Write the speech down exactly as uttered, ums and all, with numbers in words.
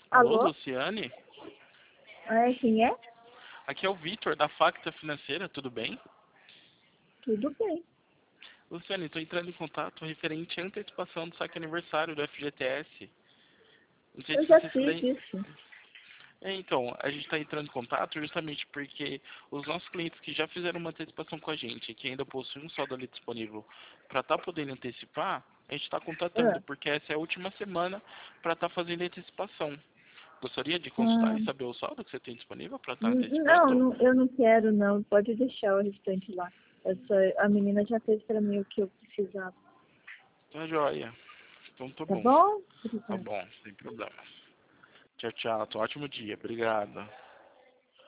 Alô, Alô? Luciane? É, quem é? Aqui é o Vitor, da Facta Financeira, tudo bem? Tudo bem. Luciane, estou entrando em contato referente à antecipação do saque aniversário do F G T S. Não sei Eu se já você se fiz lembra. isso. É, então, a gente está entrando em contato justamente porque os nossos clientes que já fizeram uma antecipação com a gente, que ainda possuem um saldo ali disponível para estar podendo antecipar, a gente está contatando, Ah, porque essa é a última semana para estar fazendo a antecipação. Gostaria de consultar ah, e saber o saldo que você tem disponível para estar não, antecipando? não, eu não quero não. Pode deixar o restante lá. Essa, a menina já fez pra mim o que eu precisava. Tá joia. Então tá Tá bom. bom? Tá Obrigada. bom, sem problemas. Tchau, tchau. Tô ótimo dia. Obrigado.